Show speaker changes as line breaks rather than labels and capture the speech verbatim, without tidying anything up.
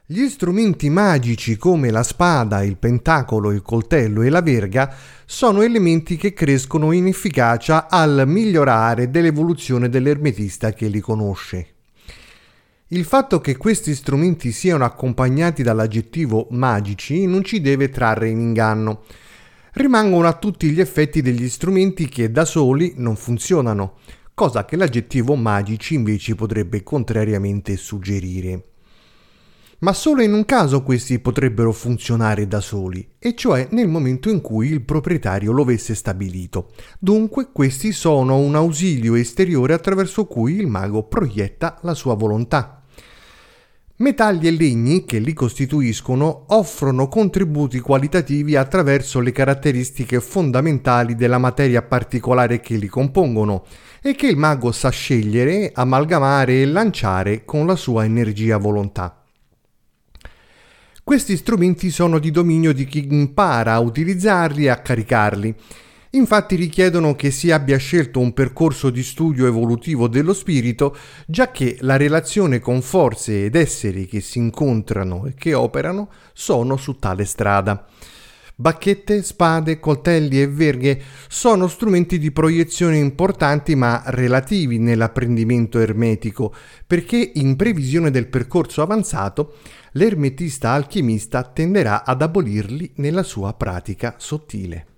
Gli strumenti magici come la spada, il pentacolo, il coltello e la verga sono elementi che crescono in efficacia al migliorare dell'evoluzione dell'ermetista che li conosce. Il fatto che questi strumenti siano accompagnati dall'aggettivo magici non ci deve trarre in inganno. Rimangono a tutti gli effetti degli strumenti che da soli non funzionano, cosa che l'aggettivo magici invece potrebbe contrariamente suggerire. Ma solo in un caso questi potrebbero funzionare da soli, e cioè nel momento in cui il proprietario lo avesse stabilito. Dunque questi sono un ausilio esteriore attraverso cui il mago proietta la sua volontà. Metalli e legni che li costituiscono offrono contributi qualitativi attraverso le caratteristiche fondamentali della materia particolare che li compongono e che il mago sa scegliere, amalgamare e lanciare con la sua energia volontà. Questi strumenti sono di dominio di chi impara a utilizzarli e a caricarli. Infatti richiedono che si abbia scelto un percorso di studio evolutivo dello spirito, giacché la relazione con forze ed esseri che si incontrano e che operano sono su tale strada. Bacchette, spade, coltelli e verghe sono strumenti di proiezione importanti ma relativi nell'apprendimento ermetico, perché in previsione del percorso avanzato l'ermetista alchimista tenderà ad abolirli nella sua pratica sottile.